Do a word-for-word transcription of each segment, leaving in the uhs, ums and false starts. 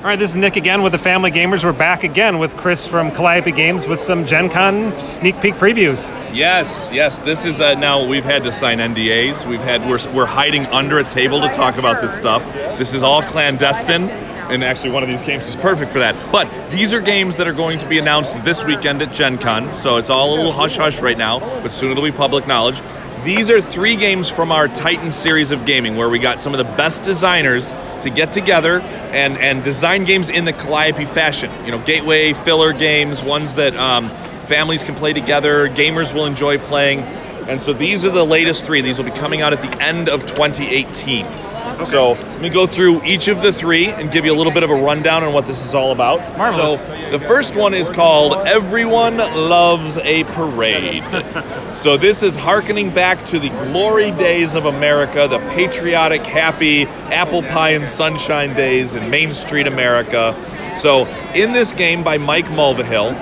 All right, this is Nick again with the Family Gamers. We're back again with Chris from Calliope Games with some Gen Con sneak peek previews. Yes, yes. This is uh, now we've had to sign N D As. We've had we're we're hiding under a table to talk about this stuff. This is all clandestine, and actually one of these games is perfect for that. But these are games that are going to be announced this weekend at Gen Con, so it's all a little hush hush right now, but soon it'll be public knowledge. These are three games from our Titan series of gaming, where we got some of the best designers to get together and, and design games in the Calliope fashion. You know, gateway, filler games, ones that um, families can play together, gamers will enjoy playing. And so these are the latest three. These will be coming out at the end of twenty eighteen. Okay. So let me go through each of the three and give you a little bit of a rundown on what this is all about. Marvelous. So the first one is called Everyone Loves a Parade. So this is hearkening back to the glory days of America, the patriotic, happy apple pie and sunshine days in Main Street America. So in this game by Mike Mulvihill,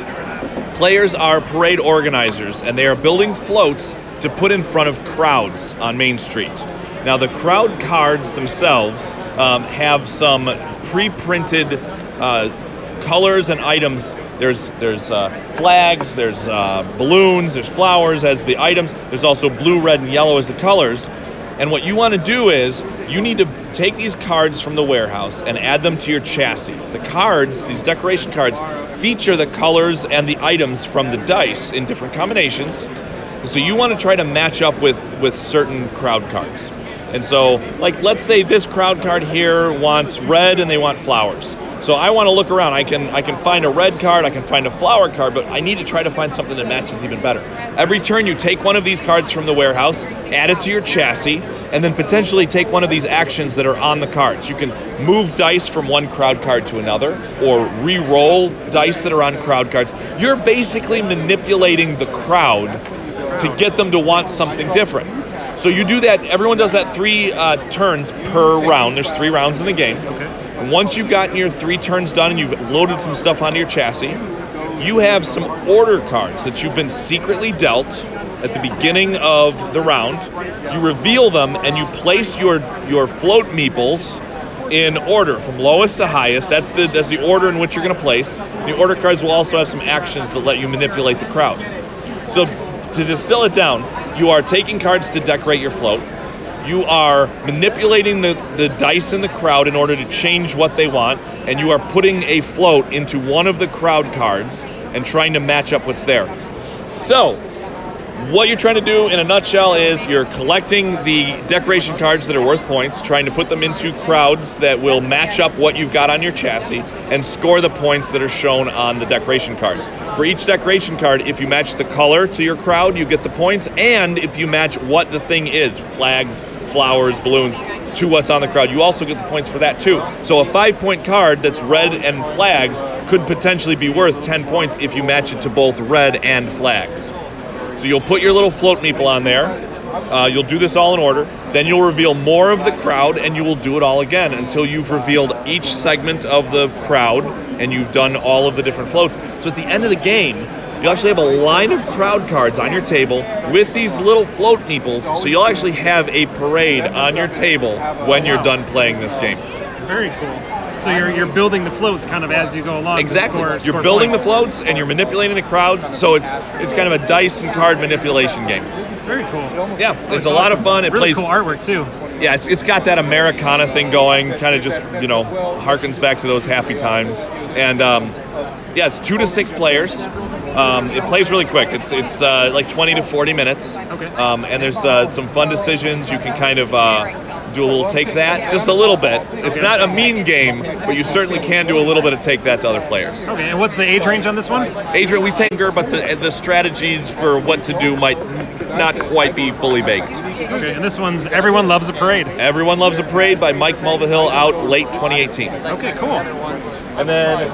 players are parade organizers, and they are building floats to put in front of crowds on Main Street. Now, the crowd cards themselves um, have some pre-printed uh, colors and items. There's there's uh, flags, there's uh, balloons, there's flowers as the items. There's also blue, red, and yellow as the colors. And what you want to do is you need to take these cards from the warehouse and add them to your chassis. The cards, these decoration cards, feature the colors and the items from the dice in different combinations. So you want to try to match up with, with certain crowd cards. And so, like, let's say this crowd card here wants red and they want flowers. So I want to look around. I can I can find a red card, I can find a flower card, but I need to try to find something that matches even better. Every turn you take one of these cards from the warehouse, add it to your chassis, and then potentially take one of these actions that are on the cards. You can move dice from one crowd card to another, or re-roll dice that are on crowd cards. You're basically manipulating the crowd to get them to want something different. So you do that, everyone does that three uh, turns per round. There's three rounds in the game. Okay. And once you've gotten your three turns done and you've loaded some stuff onto your chassis, you have some order cards that you've been secretly dealt at the beginning of the round. You reveal them and you place your, your float meeples in order from lowest to highest. That's the, that's the order in which you're going to place. The order cards will also have some actions that let you manipulate the crowd. So to distill it down, you are taking cards to decorate your float. You are manipulating the, the dice in the crowd in order to change what they want, and you are putting a float into one of the crowd cards and trying to match up what's there. So, what you're trying to do in a nutshell is you're collecting the decoration cards that are worth points, trying to put them into crowds that will match up what you've got on your chassis, and score the points that are shown on the decoration cards. For each decoration card, if you match the color to your crowd, you get the points, and if you match what the thing is, flags, flowers, balloons, to what's on the crowd, you also get the points for that too. So a five-point card that's red and flags could potentially be worth ten points if you match it to both red and flags. So you'll put your little float meeple on there. Uh, you'll do this all in order. Then you'll reveal more of the crowd, and you will do it all again until you've revealed each segment of the crowd and you've done all of the different floats. So at the end of the game, you actually have a line of crowd cards on your table with these little float meeples. So you'll actually have a parade on your table when you're done playing this game. Very cool. So you're you're building the floats kind of as you go along. Exactly. Score, you're score building points. the floats and you're manipulating the crowds. So it's it's kind of a dice and card manipulation game. Very cool. Yeah, it's a lot of fun. It really plays cool artwork too. Yeah, it's it's got that Americana thing going. Kind of just you know harkens back to those happy times. And um, yeah, it's two to six players. Um, it plays really quick. It's it's uh, like twenty to forty minutes. Okay. Um, and there's uh, some fun decisions. You can kind of uh, do a little take that, just a little bit. It's Okay. not a mean game, but you certainly can do a little bit of take that to other players. Okay, and what's the age range on this one? Adrian, we say younger, but the the strategies for what to do might not quite be fully baked. Okay, and this one's Everyone Loves a Parade. Everyone Loves a Parade by Mike Mulvihill, out late twenty eighteen. Okay, cool. And then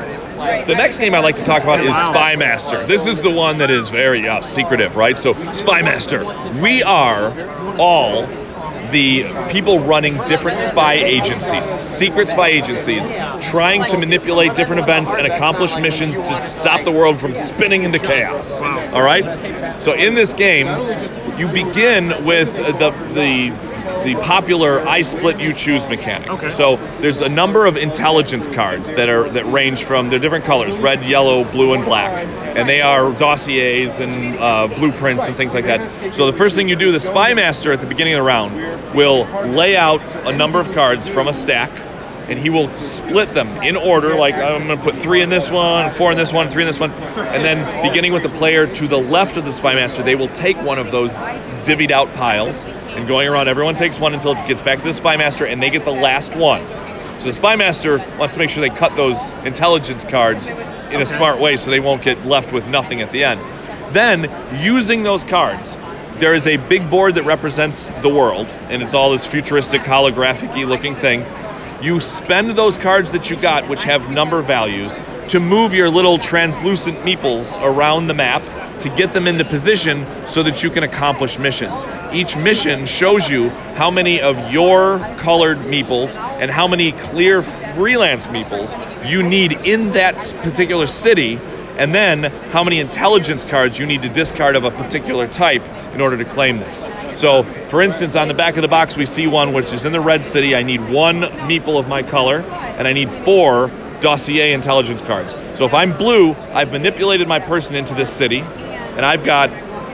the next game I'd like to talk about is Wow. Spy Master. This is the one that is very uh, secretive, right? So Spy Master, we are all the people running different spy agencies, secret spy agencies, trying to manipulate different events and accomplish missions to stop the world from spinning into chaos. Wow. All right? So in this game, you begin with the the the popular I split you choose mechanic. Okay. So there's a number of intelligence cards that are that range from they're different colors, red, yellow, blue, and black, and they are dossiers and uh, blueprints and things like that. So the first thing you do, the Spy Master at the beginning of the round will lay out a number of cards from a stack, and he will split them in order, like I'm going to put three in this one, four in this one, three in this one, and then beginning with the player to the left of the Spy Master, they will take one of those divvied out piles, and going around, everyone takes one until it gets back to the Spy Master, and they get the last one. So the Spy Master wants to make sure they cut those intelligence cards in a smart way so they won't get left with nothing at the end. Then, using those cards, there is a big board that represents the world, and it's all this futuristic, holographic-y looking thing. You spend those cards that you got, which have number values, to move your little translucent meeples around the map to get them into position so that you can accomplish missions. Each mission shows you how many of your colored meeples and how many clear freelance meeples you need in that particular city, and then how many intelligence cards you need to discard of a particular type in order to claim this. So, for instance, on the back of the box, we see one which is in the red city. I need one meeple of my color, and I need four dossier intelligence cards. So if I'm blue, I've manipulated my person into this city, and I've got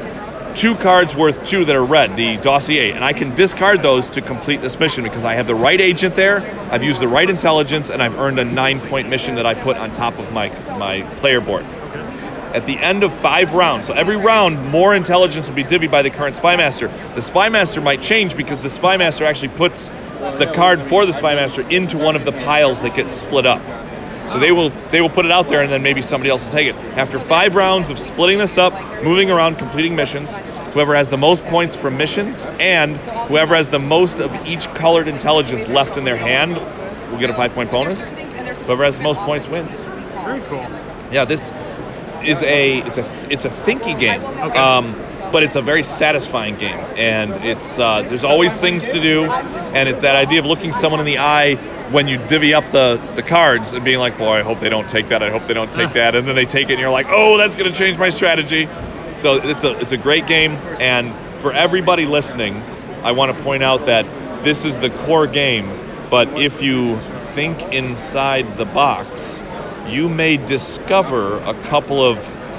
two cards worth two that are red, the dossier, and I can discard those to complete this mission because I have the right agent there, I've used the right intelligence, and I've earned a nine-point mission that I put on top of my, my player board. At the end of five rounds, so every round, more intelligence will be divvied by the current Spy Master. The Spy Master might change because the Spy Master actually puts the card for the Spy Master into one of the piles that gets split up. So they will they will put it out there, and then maybe somebody else will take it. After five rounds of splitting this up, moving around, completing missions, whoever has the most points from missions and whoever has the most of each colored intelligence left in their hand will get a five-point bonus. Whoever has the most points wins. Very cool. Yeah, this is a it's a it's a thinky game, okay. um, but it's a very satisfying game, and it's uh, there's always things to do, and it's that idea of looking someone in the eye when you divvy up the, the cards and being like, boy, I hope they don't take that, I hope they don't take that, and then they take it, and you're like, oh, that's going to change my strategy. So it's a it's a great game, and for everybody listening, I want to point out that this is the core game, but if you think inside the box, you may discover a couple of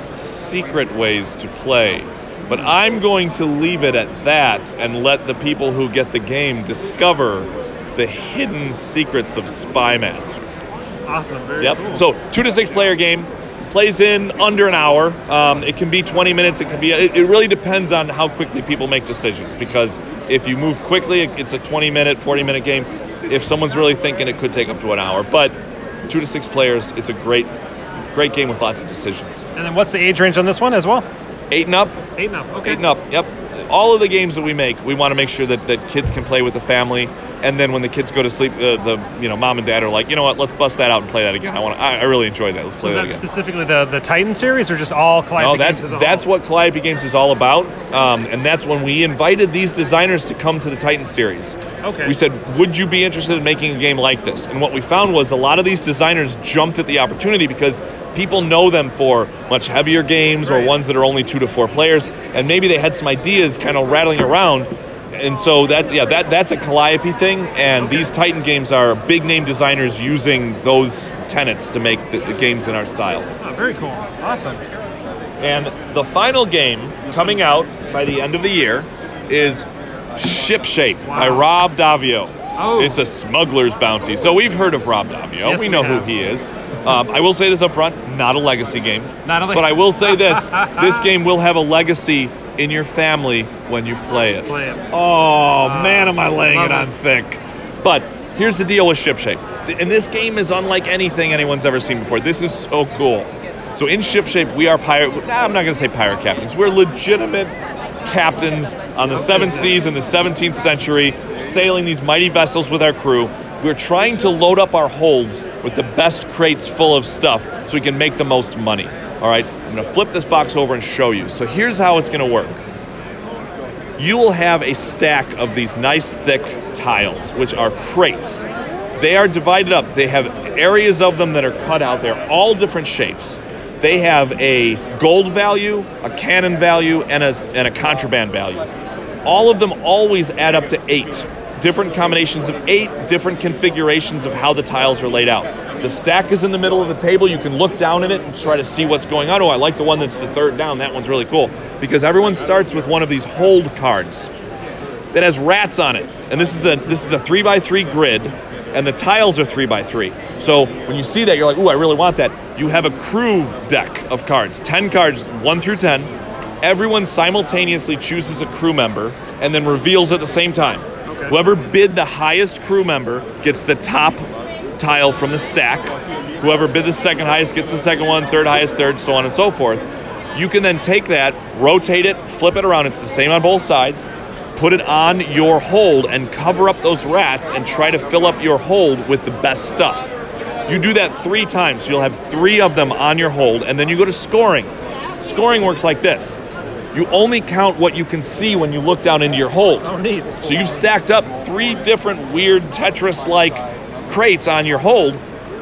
secret ways to play. But I'm going to leave it at that and let the people who get the game discover the hidden secrets of Spy Master. Awesome, very yep. cool. So two to six player game, plays in under an hour. Um, it can be twenty minutes. It can be. It, it really depends on how quickly people make decisions. Because if you move quickly, it's a twenty minute, forty minute game. If someone's really thinking, it could take up to an hour. But two to six players, it's a great, great game with lots of decisions. And then what's the age range on this one as well? Eight and up. Eight and up. Okay. Eight and up. Yep. All of the games that we make, we want to make sure that, that kids can play with the family. And then when the kids go to sleep, the, the you know mom and dad are like, you know what, let's bust that out and play that again. I want, I, I really enjoyed that. Let's play so that is that again. specifically the, the Titan series, or just all Calliope no, that's, games as a that's whole? what Calliope Games is all about. Um, and that's when we invited these designers to come to the Titan series. Okay. We said, would you be interested in making a game like this? And what we found was a lot of these designers jumped at the opportunity because people know them for much heavier games or ones that are only two to four players, and maybe they had some ideas kind of rattling around. And so that yeah that that's a Calliope thing, and these Titan games are big name designers using those tenets to make the, the games in our style. Oh, very cool. Awesome. And the final game coming out by the end of the year is Shipshape Wow. by Rob Davio. Oh. It's a smuggler's bounty. So we've heard of Rob Davio. Yes, we we know have. who he is. Um, I will say this up front, not a legacy game. Not a le- But I will say this, this game will have a legacy in your family when you play it. Play it. Oh, Wow. man, am I laying Love it on it. thick. But here's the deal with Shipshape. And this game is unlike anything anyone's ever seen before. This is so cool. So in Shipshape, we are pirate, I'm not going to say pirate captains. We're legitimate captains on the seven seas in the seventeenth century, sailing these mighty vessels with our crew. We're trying to load up our holds with the best crates full of stuff so we can make the most money. All right, I'm going to flip this box over and show you. So here's how it's going to work. You will have a stack of these nice thick tiles, which are crates. They are divided up. They have areas of them that are cut out. They're all different shapes. They have a gold value, a cannon value, and a, and a contraband value. all of them always add up to eight. Different combinations of eight, different configurations of how the tiles are laid out. The stack is in the middle of the table. You can look down at it and try to see what's going on. Oh, I like the one that's the third down. That one's really cool. Because everyone starts with one of these hold cards that has rats on it. And this is a this is a three by three grid, and the tiles are three by three. So when you see that, you're like, ooh, I really want that. You have a crew deck of cards, ten cards, one through ten. Everyone simultaneously chooses a crew member and then reveals at the same time. Okay. Whoever bid the highest crew member gets the top tile from the stack. Whoever bid the second highest gets the second one, third highest, third, so on and so forth. You can then take that, rotate it, flip it around. It's the same on both sides. Put it on your hold and cover up those rats and try to fill up your hold with the best stuff. You do that three times. You'll have three of them on your hold, and then you go to scoring. Scoring works like this. You only count what you can see when you look down into your hold. Oh, neat. So you've stacked up three different weird Tetris-like crates on your hold.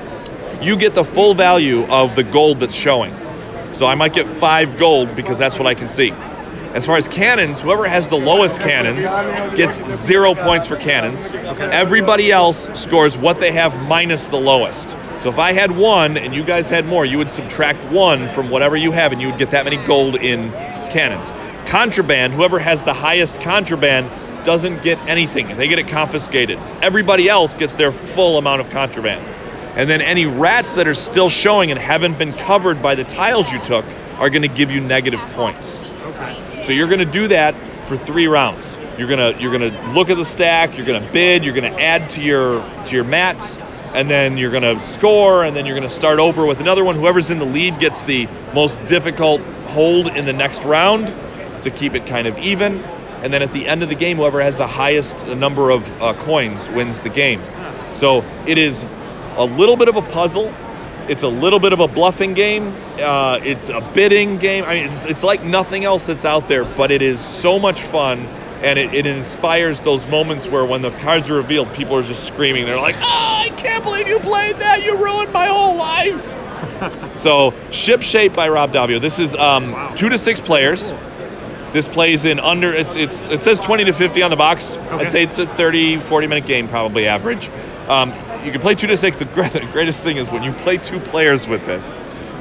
You get the full value of the gold that's showing. So I might get five gold because that's what I can see. As far as cannons, whoever has the lowest cannons gets zero points for cannons. Everybody else scores what they have minus the lowest. So if I had one and you guys had more, you would subtract one from whatever you have and you would get that many gold in cannons. Contraband, whoever has the highest contraband doesn't get anything. They get it confiscated. Everybody else gets their full amount of contraband. And then any rats that are still showing and haven't been covered by the tiles you took are going to give you negative points. Okay. So you're going to do that for three rounds. You're going to you're going to look at the stack, you're going to bid, you're going to add to your to your mats, and then you're going to score, and then you're going to start over with another one. Whoever's in the lead gets the most difficult hold in the next round to keep it kind of even. And then at the end of the game, whoever has the highest number of uh, coins wins the game. So it is a little bit of a puzzle. It's a little bit of a bluffing game. Uh, it's a bidding game. I mean, it's, it's like nothing else that's out there, but it is so much fun, and it, it inspires those moments where when the cards are revealed, people are just screaming. They're like, oh, I can't believe you played that. You ruined my whole life. So, Ship Shape by Rob Daviau. This is um, wow. two to six players. This plays in under, it's it's it says twenty to fifty on the box. Okay. I'd say it's a thirty, forty minute game, probably average. Um, you can play two to six. The greatest thing is when you play two players with this,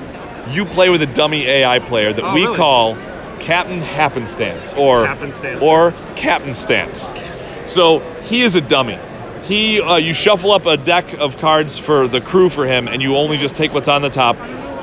you play with a dummy A I player that oh, we really? call Captain Happenstance or Happenstance. or Captain Stance. So he is a dummy. He, uh, you shuffle up a deck of cards for the crew for him, and you only just take what's on the top.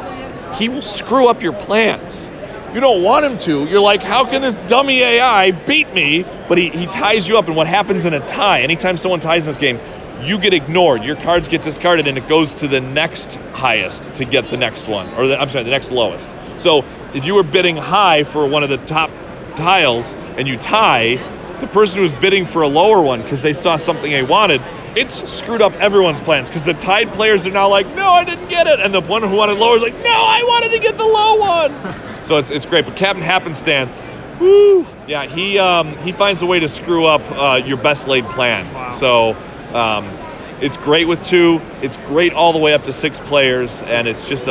He will screw up your plans. You don't want him to. You're like, how can this dummy A I beat me? But he, he ties you up, and what happens in a tie, anytime someone ties in this game, you get ignored. Your cards get discarded, and it goes to the next highest to get the next one, or the, I'm sorry, the next lowest. So if you were bidding high for one of the top tiles, and you tie, the person who was bidding for a lower one because they saw something they wanted, it's screwed up everyone's plans because the tied players are now like, no, I didn't get it, and the one who wanted lower is like, no, I wanted to get the low one. So it's it's great. But Captain Happenstance, woo, yeah, he um, he finds a way to screw up uh, your best laid plans. Wow. So um, it's great with two. It's great all the way up to six players, and it's just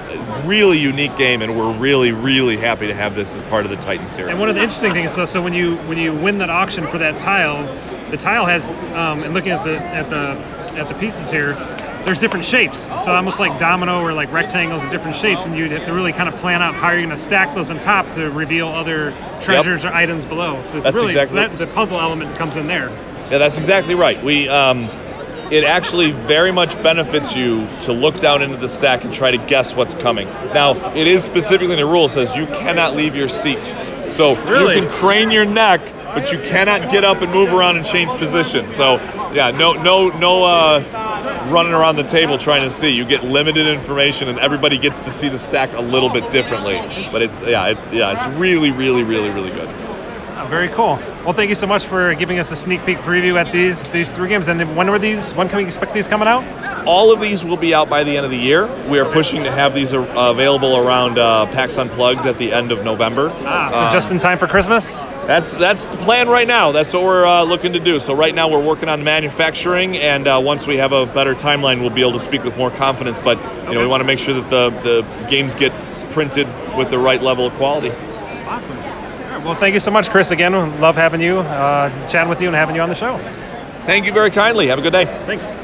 a really unique game, and we're really, really happy to have this as part of the Titan series. And one of the interesting things, so, so when you when you win that auction for that tile, the tile has, um, and looking at the at the at the pieces here, there's different shapes. So almost like domino or like rectangles of different shapes, and you'd have to really kind of plan out how you're going to stack those on top to reveal other treasures yep. or items below. So it's that's really exactly so that, the puzzle element comes in there. Yeah, that's exactly right. We um, it actually very much benefits you to look down into the stack and try to guess what's coming. Now, it is specifically in the rule says you cannot leave your seat. So really? You can crane your neck, but you cannot get up and move around and change positions. So yeah, no no no uh, running around the table trying to see. You get limited information, and everybody gets to see the stack a little bit differently. But it's yeah, it's yeah, it's really, really, really, really good. Oh, very cool. Well, thank you so much for giving us a sneak peek preview at these these three games. And when were these? When can we expect these coming out? All of these will be out by the end of the year. We are pushing to have these uh, available around uh, PAX Unplugged at the end of November. Ah, so um, just in time for Christmas? That's that's the plan right now. That's what we're uh, looking to do. So right now we're working on manufacturing, and uh, once we have a better timeline, we'll be able to speak with more confidence. But you okay. know, we want to make sure that the, the games get printed with the right level of quality. Awesome. well, thank you so much, Chris. Again, love having you, uh, chatting with you, and having you on the show. Thank you very kindly. Have a good day. Thanks.